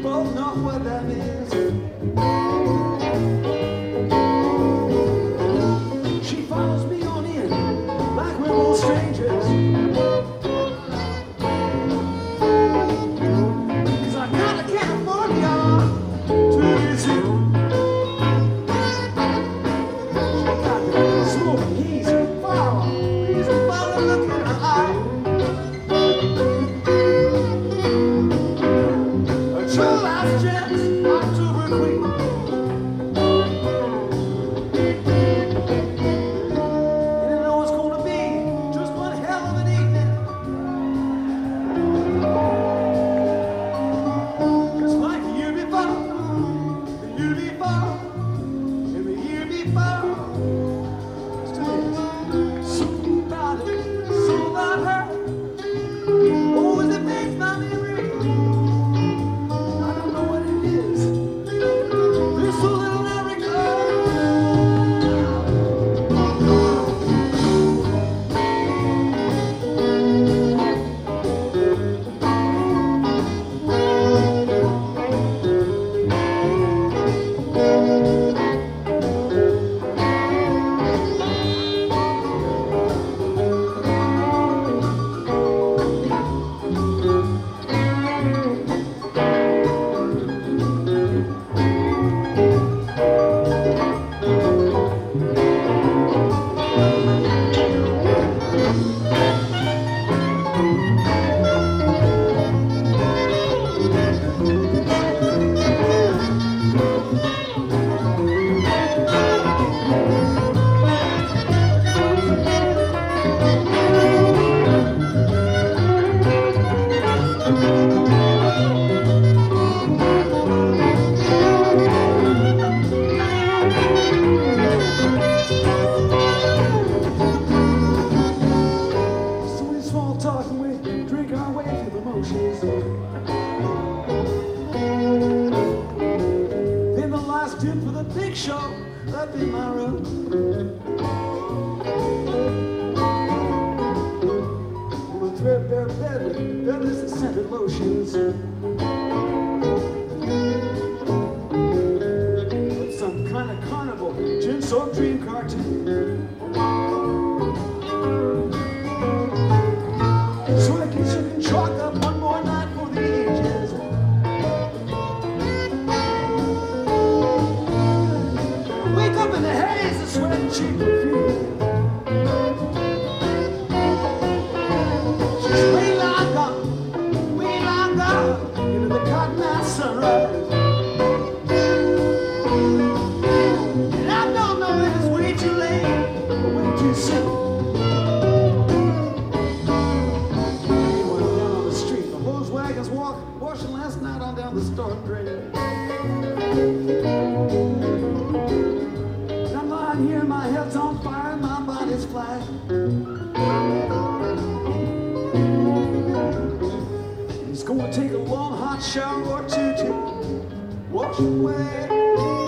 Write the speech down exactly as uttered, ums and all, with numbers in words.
both know what that means. She follows me on in like we're both strangers. Cause I kinda can't afford y'all too easy. She got the smoking he's far off. He's a fella looking in her eye. True life's gems, October queen. And I know it's gonna be just one hell of an evening. Just like the year before, the year before, and the year before. Let's do this. Something about it, something about her. Always it makes my memory. Then the last tune for the big show up in my room. On the threadbare bed with feathers and scented lotions. With some kind of carnival gin-soaked dream cartoon. So I guess you can chalk up one more night for the ages. Wake up in the haze of sweat and cheap perfume. She's way long gone, way long gone into the cotton-eyed sunrise. And I don't know if it's way too late or way too soon. Washing last night on down the storm drain. And I'm lying here, my head's on fire, and my body's flat. It's gonna take a long hot shower or two to wash away